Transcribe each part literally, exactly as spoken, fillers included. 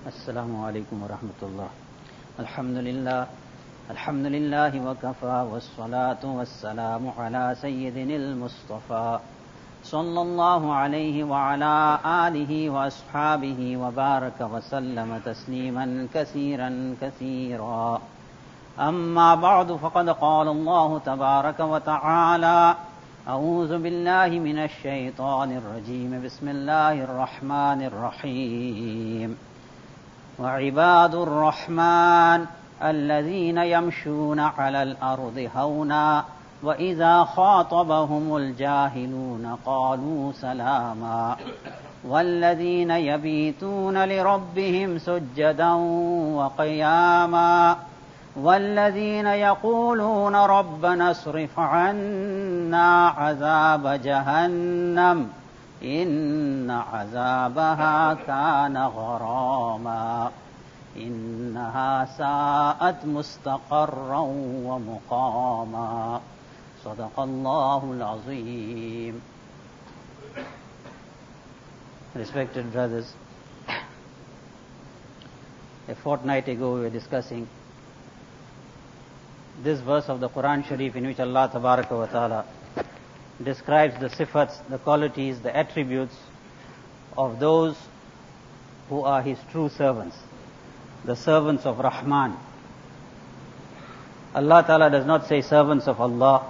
Assalamu alaikum wa rahmatullah. Alhamdulillah. Alhamdulillah wa kafa wa salatu wa salamu ala sayyidinil Mustafa. Sallallahu alayhi wa ala alihi wa ashabihi wa baraka wa sallama tasliman kathiran kathira. Amma ba'du faqad qala Allah tabaraka wa ta'ala. أعوذ بالله من الشيطان الرجيم بسم الله الرحمن الرحيم وعباد الرحمن الذين يمشون على الأرض هونا وإذا خاطبهم الجاهلون قالوا سلاما والذين يبيتون لربهم سجدا وقياما والذين يقولون ربنا اصرف عنا عذاب جهنم إن عذابها كان غراما إنها ساءت مستقرا ومقاما صدق الله العظيم. Respected brothers, a fortnight ago we were discussing this verse of the Quran Sharif in which Allah Tabaraka wa Ta'ala describes the sifats, the qualities, the attributes of those who are His true servants, the servants of Rahman. Allah Ta'ala does not say servants of Allah,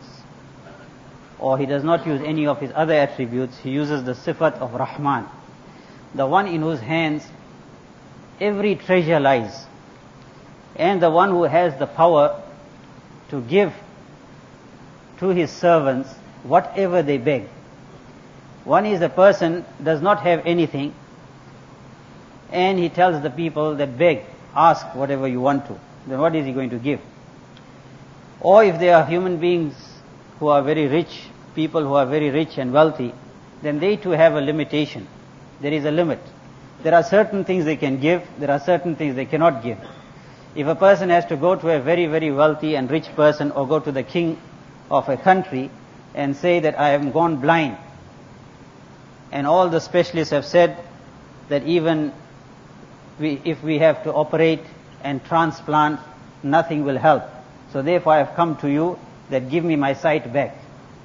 or He does not use any of His other attributes. He uses the sifat of Rahman, the one in whose hands every treasure lies, and the one who has the power to give to His servants whatever they beg. One is a person does not have anything, and he tells the people that beg, ask whatever you want to. Then what is he going to give? Or if they are human beings who are very rich, people who are very rich and wealthy, then they too have a limitation. There is a limit. There are certain things they can give, there are certain things they cannot give. If a person has to go to a very, very wealthy and rich person, or go to the king of a country and say that I am gone blind, and all the specialists have said that even we, if we have to operate and transplant, nothing will help. So therefore I have come to you that give me my sight back.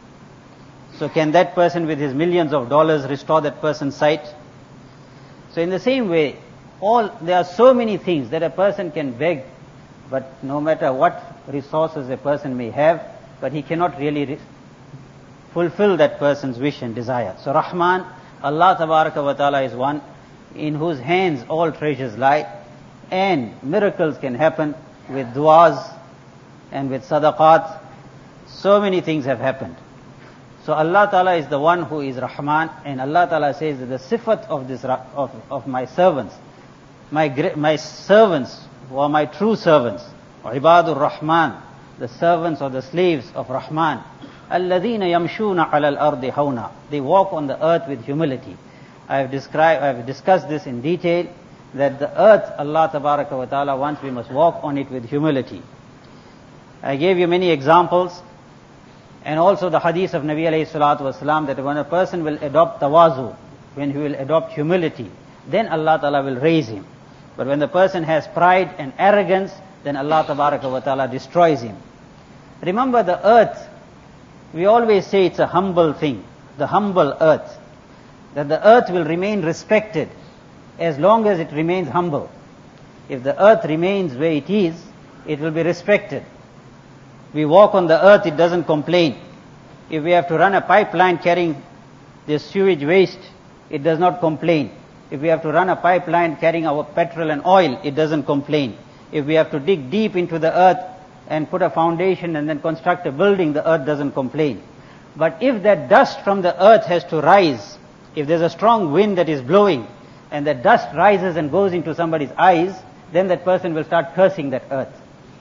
So can that person with his millions of dollars restore that person's sight? So in the same way, all there are so many things that a person can beg, but no matter what resources a person may have, but he cannot really re- fulfill that person's wish and desire. So Rahman, Allah Tabaraka wa Ta'ala is one in whose hands all treasures lie, and miracles can happen with du'as and with sadaqat. So many things have happened. So Allah Ta'ala is the one who is Rahman, and Allah Ta'ala says that the sifat of this of, of my servants, my my servants who are my true servants, Ibadur Rahman, the servants or the slaves of Rahman, alladhina yamshuna ala al-ardi hawna, they walk on the earth with humility. I have described, I have discussed this in detail, that the earth, Allah Tabaraka wa Ta'ala wants we must walk on it with humility. I gave you many examples, and also the hadith of Nabi alayhi salatu wasalam, that when a person will adopt tawazu, when he will adopt humility, then Allah Ta'ala will raise him. But when the person has pride and arrogance, then Allah Tabaraka wa Ta'ala destroys him. Remember the earth, we always say it's a humble thing, the humble earth, that the earth will remain respected as long as it remains humble. If the earth remains where it is, it will be respected. We walk on the earth, it doesn't complain. If we have to run a pipeline carrying this sewage waste, it does not complain. If we have to run a pipeline carrying our petrol and oil, it doesn't complain. If we have to dig deep into the earth and put a foundation and then construct a building, the earth doesn't complain. But if that dust from the earth has to rise, if there's a strong wind that is blowing, and that dust rises and goes into somebody's eyes, then that person will start cursing that earth.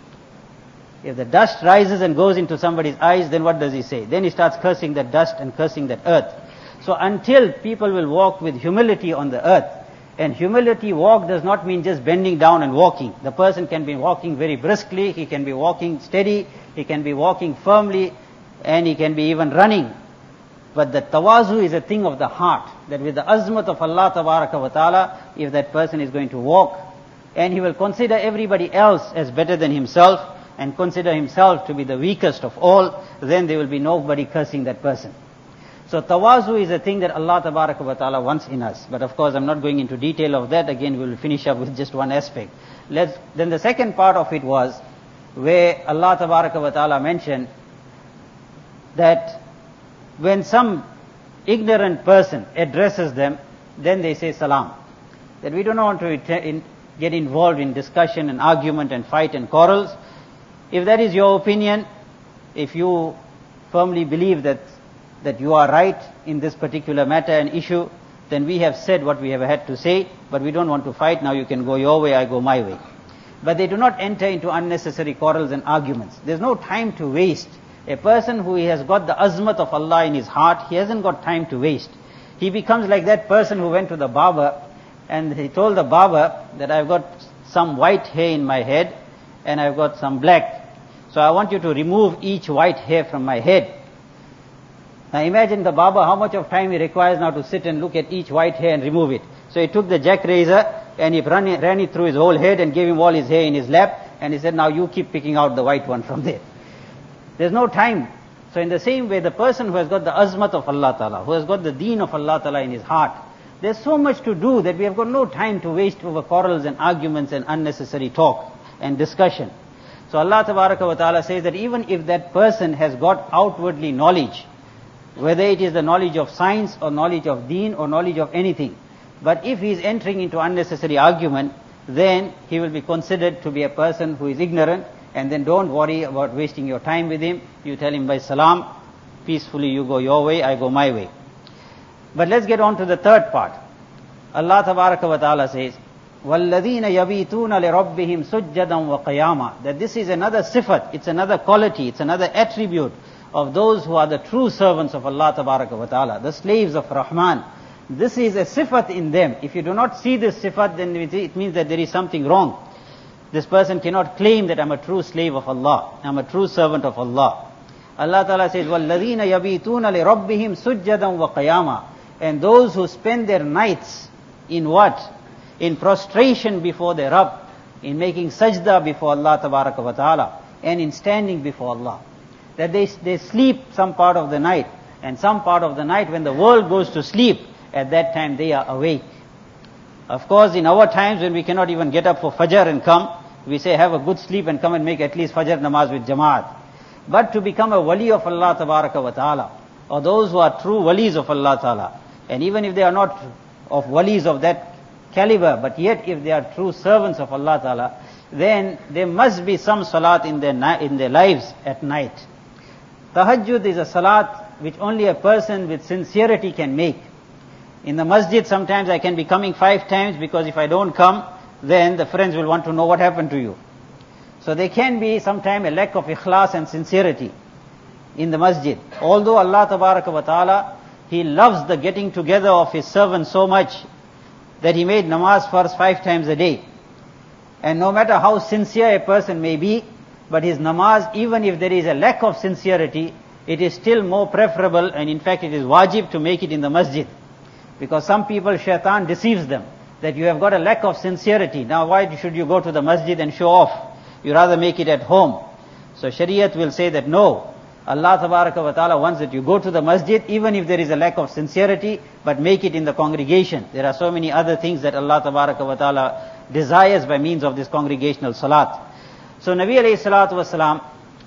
If the dust rises and goes into somebody's eyes, then what does he say? Then he starts cursing that dust and cursing that earth. So until people will walk with humility on the earth, and humility walk does not mean just bending down and walking. The person can be walking very briskly, he can be walking steady, he can be walking firmly, and he can be even running. But the tawazu is a thing of the heart, that with the azmat of Allah tabaraka wa ta'ala, if that person is going to walk, and he will consider everybody else as better than himself, and consider himself to be the weakest of all, then there will be nobody cursing that person. So tawazu is a thing that Allah tabaraka wa ta'ala wants in us. But of course I'm not going into detail of that. Again, we will finish up with just one aspect. Let's, then the second part of it was where Allah tabaraka wa ta'ala mentioned that when some ignorant person addresses them, then they say salam. That we do not want to get involved in discussion and argument and fight and quarrels. If that is your opinion, if you firmly believe that that you are right in this particular matter and issue, then we have said what we have had to say, but we don't want to fight. Now you can go your way, I go my way. But they do not enter into unnecessary quarrels and arguments. There's no time to waste. A person who has got the azmat of Allah in his heart, he hasn't got time to waste. He becomes like that person who went to the barber and he told the barber that I've got some white hair in my head and I've got some black. So I want you to remove each white hair from my head. Now imagine the barber, how much of time he requires now to sit and look at each white hair and remove it. So he took the jack razor and he ran it, ran it through his whole head and gave him all his hair in his lap, and he said, now you keep picking out the white one from there. There's no time. So in the same way, the person who has got the azmat of Allah Ta'ala, who has got the deen of Allah Ta'ala in his heart, there's so much to do that we have got no time to waste over quarrels and arguments and unnecessary talk and discussion. So Allah Tabaraka wa Ta'ala says that even if that person has got outwardly knowledge, whether it is the knowledge of science or knowledge of deen or knowledge of anything, but if he is entering into unnecessary argument, then he will be considered to be a person who is ignorant, and then don't worry about wasting your time with him. You tell him by salam, peacefully you go your way, I go my way. But let's get on to the third part. Allah Tabaraka wa Ta'ala says, وَالَّذِينَ يَبِيتُونَ لِرَبِّهِمْ سُجَّدًا وَقِيَامًا. That this is another sifat, it's another quality, it's another attribute of those who are the true servants of Allah Tabaraka wa Ta'ala, the slaves of Rahman. This is a sifat in them. If you do not see this sifat, then it means that there is something wrong. This person cannot claim that I'm a true slave of Allah, I'm a true servant of Allah. Allah Ta'ala says, وَالَّذِينَ يَبِيتُونَ لِرَبِّهِمْ سُجَّدًا وَقِيَامًا. And those who spend their nights in what? In prostration before their Rabb, in making sajda before Allah Tabaraka wa Ta'ala, and in standing before Allah. That they, they sleep some part of the night, and some part of the night when the world goes to sleep, at that time they are awake. Of course, in our times when we cannot even get up for Fajr and come, we say have a good sleep and come and make at least Fajr namaz with Jamaat. But to become a wali of Allah Tabaraka wa Ta'ala, or those who are true walis of Allah Ta'ala, and even if they are not of walis of that caliber, but yet if they are true servants of Allah Ta'ala, then there must be some salat in their, in their lives at night. Tahajjud is a salat which only a person with sincerity can make. In the masjid, sometimes I can be coming five times because if I don't come, then the friends will want to know what happened to you. So there can be sometimes a lack of ikhlas and sincerity in the masjid. Although Allah Tabaraka wa Ta'ala, He loves the getting together of His servants so much that He made namaz first five times a day. And no matter how sincere a person may be, but his namaz, even if there is a lack of sincerity, it is still more preferable, and in fact it is wajib to make it in the masjid. Because some people, shaitan deceives them, that you have got a lack of sincerity. Now why should you go to the masjid and show off? You rather make it at home. So Shariat will say that no, Allah Tabaraka wa Ta'ala wants that you go to the masjid, even if there is a lack of sincerity, but make it in the congregation. There are so many other things that Allah Tabaraka wa Ta'ala desires by means of this congregational salat. So Nabi alayhi salatu wasalam,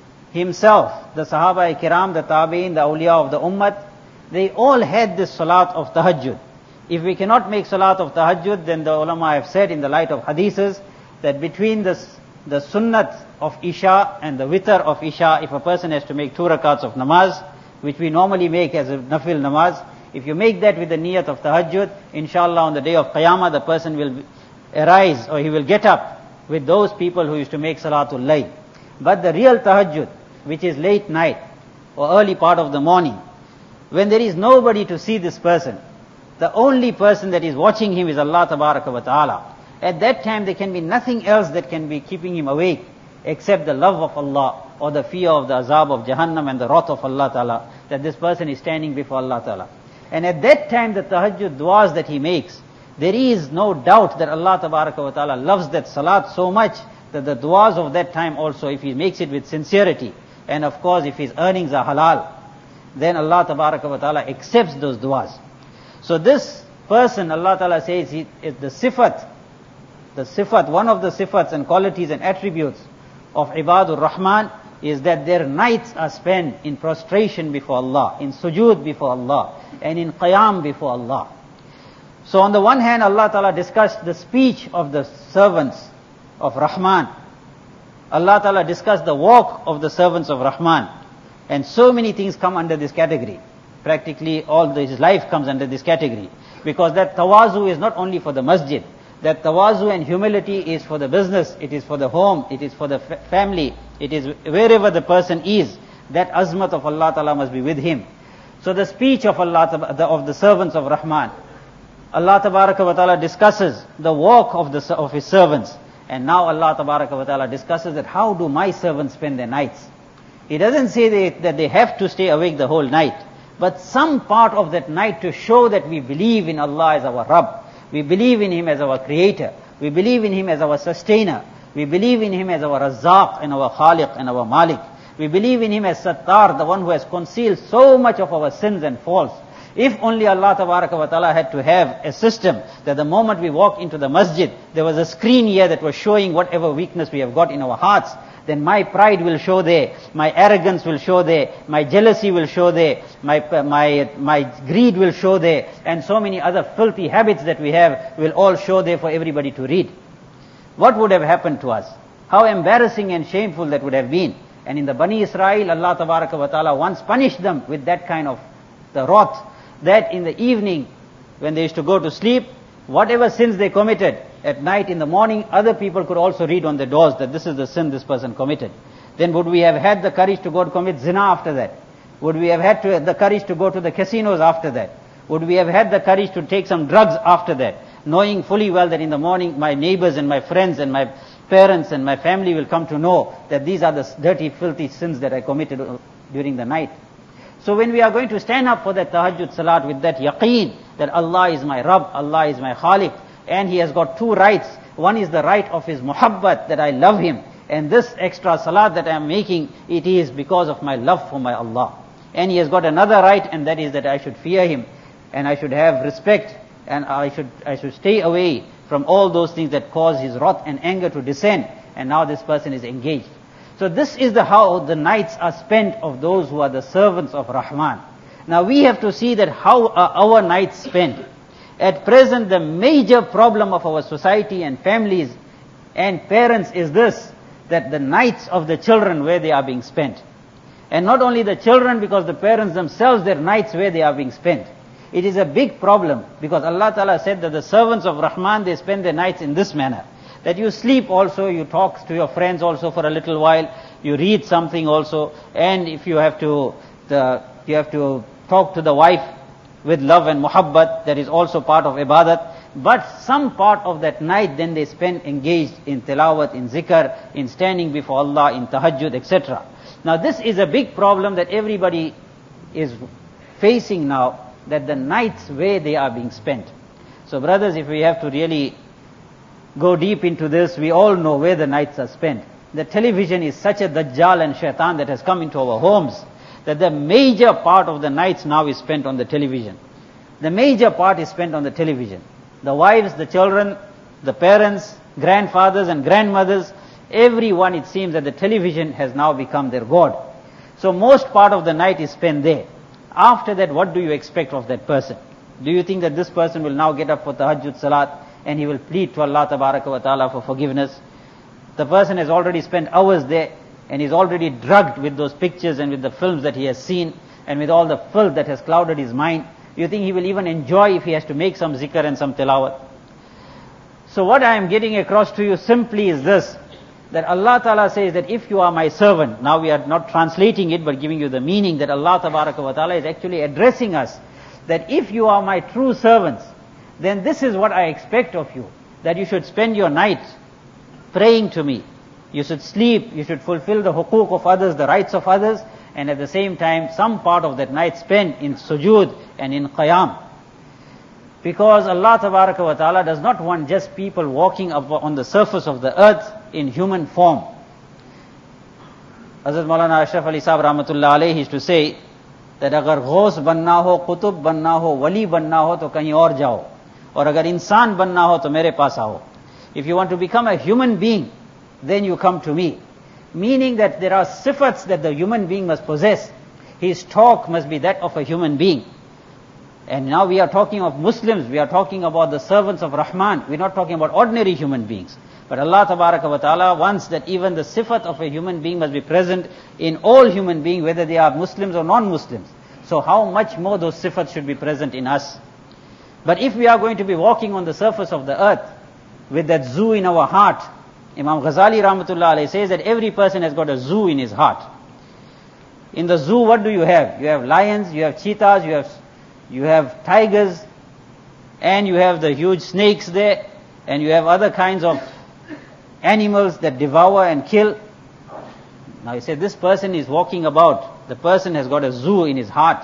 himself, the Sahaba Kiram, the Tabi'in, the awliya of the Ummah, they all had this salat of tahajjud. If we cannot make salat of tahajjud, then the ulama have said in the light of hadiths that between the, the sunnat of Isha and the witr of Isha, if a person has to make two rakats of namaz, which we normally make as a nafil namaz, if you make that with the niyat of tahajjud, inshallah on the day of Qiyamah, the person will arise or he will get up with those people who used to make salatul layl. But the real tahajjud, which is late night or early part of the morning, when there is nobody to see this person, the only person that is watching him is Allah Tabaraka wa Ta'ala. At that time there can be nothing else that can be keeping him awake except the love of Allah or the fear of the azab of Jahannam and the wrath of Allah Ta'ala, that this person is standing before Allah Ta'ala. And at that time, the tahajjud du'as that he makes, there is no doubt that Allah Ta'ala loves that salat so much that the du'as of that time also, if he makes it with sincerity, and of course if his earnings are halal, then Allah Ta'ala accepts those du'as. So this person, Allah Ta'ala says, he is the sifat, the sifat, one of the sifats and qualities and attributes of Ibadur Rahman is that their nights are spent in prostration before Allah, in sujood before Allah, and in qiyam before Allah. So on the one hand, Allah Ta'ala discussed the speech of the servants of Rahman. Allah Ta'ala discussed the walk of the servants of Rahman. And so many things come under this category. Practically all his life comes under this category. Because that tawazu is not only for the masjid. That tawazu and humility is for the business, it is for the home, it is for the fa- family, it is wherever the person is. That azmat of Allah Ta'ala must be with him. So the speech of Allah, of the servants of Rahman, Allah Ta'ala discusses the walk of the of his servants. And now Allah Ta'ala discusses that how do my servants spend their nights. He doesn't say they, that they have to stay awake the whole night, but some part of that night to show that we believe in Allah as our Rabb. We believe in Him as our Creator. We believe in Him as our Sustainer. We believe in Him as our Razzaq and our Khaliq and our Malik. We believe in Him as Sattar, the one who has concealed so much of our sins and faults. If only Allah Ta'ala had to have a system that the moment we walk into the masjid, there was a screen here that was showing whatever weakness we have got in our hearts, then my pride will show there, my arrogance will show there, my jealousy will show there, my, my, my greed will show there, and so many other filthy habits that we have will all show there for everybody to read. What would have happened to us? How embarrassing and shameful that would have been. And in the Bani Israel, Allah Ta'ala once punished them with that kind of the wrath, that in the evening, when they used to go to sleep, whatever sins they committed, at night, in the morning, other people could also read on the doors that this is the sin this person committed. Then would we have had the courage to go to commit zina after that? Would we have had to, the courage to go to the casinos after that? Would we have had the courage to take some drugs after that? Knowing fully well that in the morning my neighbors and my friends and my parents and my family will come to know that these are the dirty, filthy sins that I committed during the night. So when we are going to stand up for that tahajjud salat with that yaqeen that Allah is my Rabb, Allah is my Khaliq, and He has got two rights. One is the right of His muhabbat, that I love Him. And this extra salat that I am making, it is because of my love for my Allah. And He has got another right, and that is that I should fear Him. And I should have respect. And I should, I should stay away from all those things that cause His wrath and anger to descend. And now this person is engaged. So this is the how the nights are spent of those who are the servants of Rahman. Now we have to see that how are our nights spent. At present, the major problem of our society and families and parents is this, that the nights of the children where they are being spent. And not only the children, because the parents themselves, their nights where they are being spent. It is a big problem, because Allah Ta'ala said that the servants of Rahman, they spend their nights in this manner. That you sleep also, you talk to your friends also for a little while, you read something also, and if you have to, the, you have to talk to the wife with love and muhabbat, that is also part of ibadat. But some part of that night then they spend engaged in tilawat, in zikr, in standing before Allah, in tahajjud, et cetera. Now this is a big problem that everybody is facing now, that the nights where they are being spent. So brothers, if we have to really go deep into this, we all know where the nights are spent. The television is such a dajjal and shaitan that has come into our homes, that the major part of the nights now is spent on the television. The major part is spent on the television. The wives, the children, the parents, grandfathers and grandmothers, everyone, it seems that the television has now become their God. So most part of the night is spent there. After that, what do you expect of that person? Do you think that this person will now get up for tahajjud salat and he will plead to Allah Tabaraka wa Ta'ala for forgiveness? The person has already spent hours there, and he's already drugged with those pictures and with the films that he has seen, and with all the filth that has clouded his mind. You think he will even enjoy if he has to make some zikr and some tilawat? So what I am getting across to you simply is this, that Allah Ta'ala says that if you are my servant, now we are not translating it but giving you the meaning, that Allah Tabaraka wa Ta'ala is actually addressing us, that if you are my true servants, then this is what I expect of you, that you should spend your night praying to me, You should sleep, you should fulfill the hukuk of others, the rights of others, and at the same time, some part of that night spend in sujood and in qiyam. Because Allah Tabaraka wa Ta'ala does not want just people walking up on the surface of the earth in human form. Hazrat Maulana Ashraf Ali Sahab Rahmatullah Alayhi used to say that agar ghaus banna ho, qutub banna ho, wali banna ho, to kahin aur jao. Or agar insan banna ho, to mere paas aao. If you want to become a human being, then you come to me. Meaning that there are sifats that the human being must possess. His talk must be that of a human being. And now we are talking of Muslims, we are talking about the servants of Rahman, we are not talking about ordinary human beings. But Allah Tabaraka wa Ta'ala wants that even the sifat of a human being must be present in all human beings, whether they are Muslims or non-Muslims. So how much more those sifats should be present in us. But if we are going to be walking on the surface of the earth, with that zoo in our heart, Imam Ghazali Rahmatullah Alayhi says that every person has got a zoo in his heart. In the zoo, what do you have? You have lions, you have cheetahs, you have You have tigers, and you have the huge snakes there, and you have other kinds of animals that devour and kill. Now you say this person is walking about, the person has got a zoo in his heart.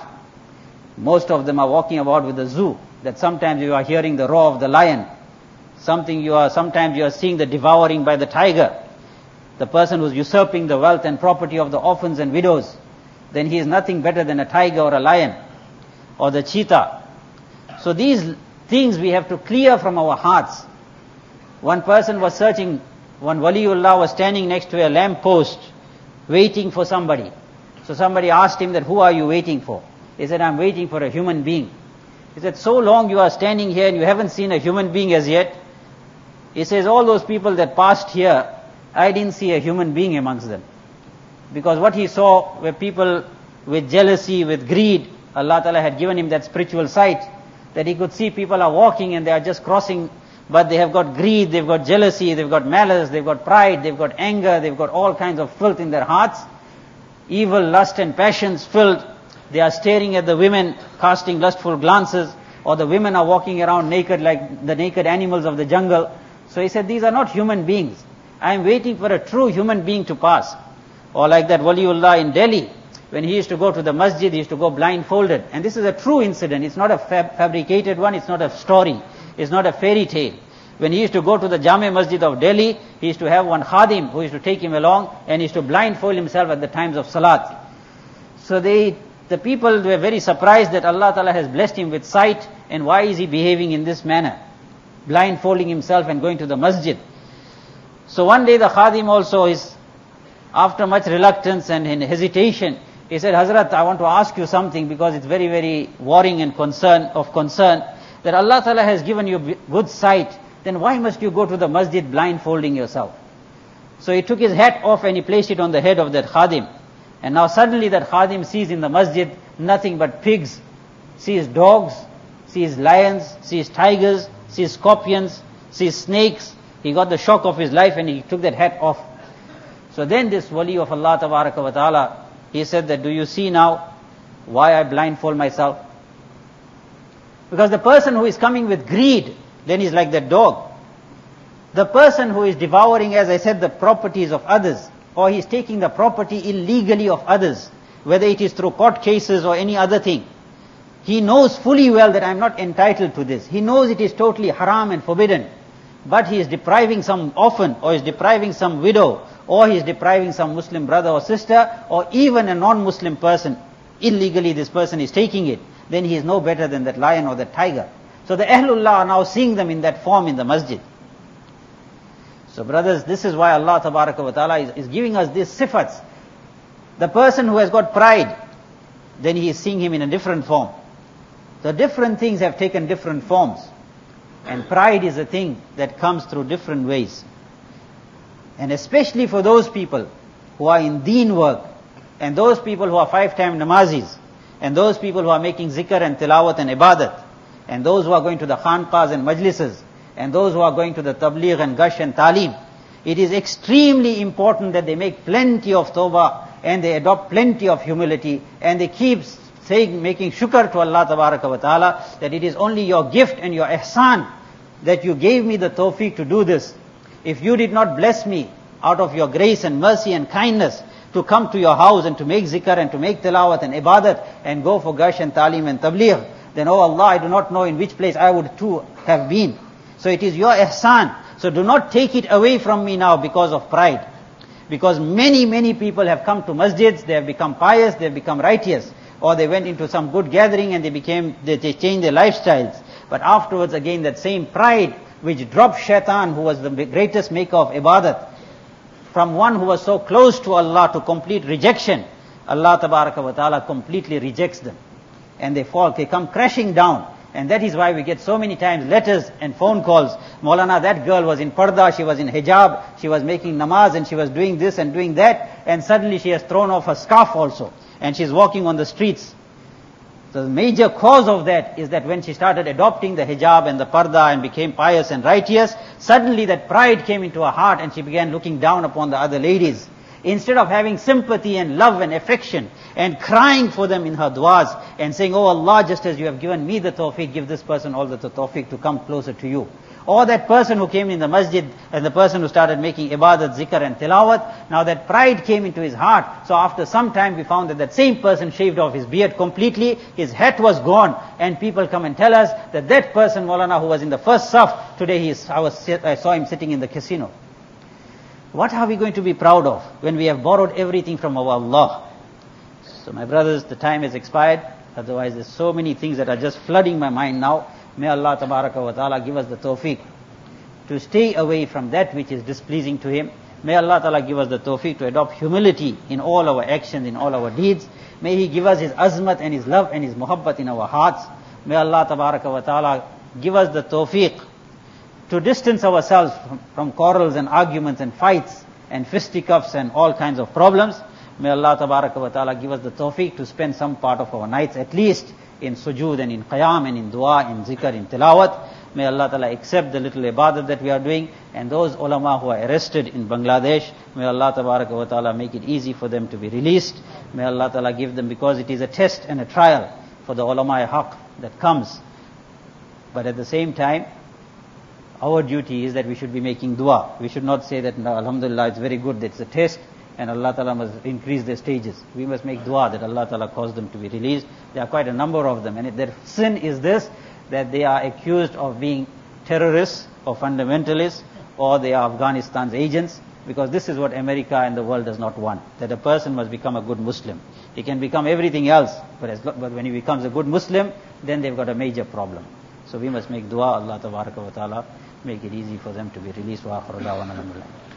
Most of them are walking about with a zoo, that sometimes you are hearing the roar of the lion, something you are, sometimes you are seeing the devouring by the tiger, the person who is usurping the wealth and property of the orphans and widows, then he is nothing better than a tiger or a lion, or the cheetah. So these things we have to clear from our hearts. One person was searching, one waliullah was standing next to a lamp post, waiting for somebody. So somebody asked him that, who are you waiting for? He said, I'm waiting for a human being. He said, so long you are standing here and you haven't seen a human being as yet? He says, all those people that passed here, I didn't see a human being amongst them. Because what he saw were people with jealousy, with greed. Allah Ta'ala had given him that spiritual sight, that he could see people are walking and they are just crossing, but they have got greed, they've got jealousy, they've got malice, they've got pride, they've got anger, they've got all kinds of filth in their hearts, evil, lust and passions filled. They are staring at the women, casting lustful glances, or the women are walking around naked like the naked animals of the jungle. So he said, these are not human beings. I am waiting for a true human being to pass. Or like that waliullah in Delhi, when he used to go to the masjid, he used to go blindfolded. And this is a true incident. It's not a fab- fabricated one. It's not a story. It's not a fairy tale. When he used to go to the Jami Masjid of Delhi, he used to have one khadim who used to take him along and he used to blindfold himself at the times of salat. So they, the people were very surprised that Allah Ta'ala has blessed him with sight, and why is he behaving in this manner? Blindfolding himself and going to the masjid. So one day the khadim also is, after much reluctance and hesitation, he said, Hazrat, I want to ask you something because it's very, very worrying and concern of concern that Allah Ta'ala has given you good sight. Then why must you go to the masjid blindfolding yourself? So he took his hat off and he placed it on the head of that khadim. And now suddenly that khadim sees in the masjid nothing but pigs, sees dogs, sees lions, sees tigers, sees scorpions, sees snakes. He got the shock of his life and he took that hat off. So then this wali of Allah Tabaraka wa Ta'ala, he said that, do you see now why I blindfold myself? Because the person who is coming with greed, then is like that dog. The person who is devouring, as I said, the properties of others, or he is taking the property illegally of others, whether it is through court cases or any other thing, he knows fully well that I am not entitled to this. He knows it is totally haram and forbidden, but he is depriving some orphan, or is depriving some widow, or he is depriving some Muslim brother or sister, or even a non-Muslim person. Illegally this person is taking it. Then he is no better than that lion or that tiger. So the Ahlullah are now seeing them in that form in the masjid. So brothers, this is why Allah Tabaraka wa Ta'ala is, is giving us these sifats. The person who has got pride, then he is seeing him in a different form. The different things have taken different forms. And pride is a thing that comes through different ways. And especially for those people who are in deen work, and those people who are five-time namazis, and those people who are making zikr and tilawat and ibadat, and those who are going to the khanqahs and majlises, and those who are going to the tabligh and gush and talim, it is extremely important that they make plenty of tawbah, and they adopt plenty of humility, and they keep saying, making shukr to Allah Tabaraka wa Ta'ala, that it is only your gift and your ihsan that you gave me the tawfiq to do this. If you did not bless me out of your grace and mercy and kindness, to come to your house and to make zikr and to make tilawat and ibadat and go for gash and talim and tabligh, then, oh Allah, I do not know in which place I would too have been. So it is your ihsan. So do not take it away from me now because of pride. Because many, many people have come to masjids, they have become pious, they have become righteous, or they went into some good gathering and they became, they, they changed their lifestyles. But afterwards again that same pride which dropped shaitan, who was the greatest maker of ibadat, from one who was so close to Allah to complete rejection, Allah tabaraka wa ta'ala completely rejects them. And they fall, they come crashing down. And that is why we get so many times letters and phone calls. Maulana, that girl was in parda, she was in hijab, she was making namaz and she was doing this and doing that, and suddenly she has thrown off her scarf also, and she's walking on the streets. The major cause of that is that when she started adopting the hijab and the parda and became pious and righteous, suddenly that pride came into her heart and she began looking down upon the other ladies. Instead of having sympathy and love and affection and crying for them in her du'as and saying, oh Allah, just as you have given me the tawfiq, give this person all the tawfiq to come closer to you. Or that person who came in the masjid and the person who started making ibadat, zikr and tilawat, now that pride came into his heart. So after some time we found that that same person shaved off his beard completely, his hat was gone, and people come and tell us that that person, Maulana, who was in the first saf, today he is, I, was, I saw him sitting in the casino. What are we going to be proud of when we have borrowed everything from our Allah? So my brothers, the time has expired. Otherwise there's so many things that are just flooding my mind now. May Allah tabaraka wa ta'ala give us the tawfiq to stay away from that which is displeasing to Him. May Allah ta'ala give us the tawfiq to adopt humility in all our actions, in all our deeds. May He give us His azmat and His love and His muhabbat in our hearts. May Allah tabaraka wa ta'ala give us the tawfiq to distance ourselves from, from quarrels and arguments and fights and fisticuffs and all kinds of problems. May Allah tabaraka wa ta'ala give us the tawfiq to spend some part of our nights at least in sujood and in qiyam and in dua, in zikr, in tilawat. May Allah ta'ala accept the little ibadat that we are doing, and those ulama who are arrested in Bangladesh, may Allah tabaraka wa ta'ala make it easy for them to be released. May Allah ta'ala give them, because it is a test and a trial for the ulama haq that comes. But at the same time, our duty is that we should be making dua. We should not say that, no, alhamdulillah, it's very good, it's a test, and Allah Ta'ala must increase their stages. We must make dua that Allah Ta'ala cause them to be released. There are quite a number of them, and if their sin is this, that they are accused of being terrorists or fundamentalists, or they are Afghanistan's agents, because this is what America and the world does not want, that a person must become a good Muslim. He can become everything else, but, as, but when he becomes a good Muslim, then they've got a major problem. So we must make dua, Allah Tabaraka wa Ta'ala make it easy for them to be released. Wa akhiru da'wana alhamdulillah.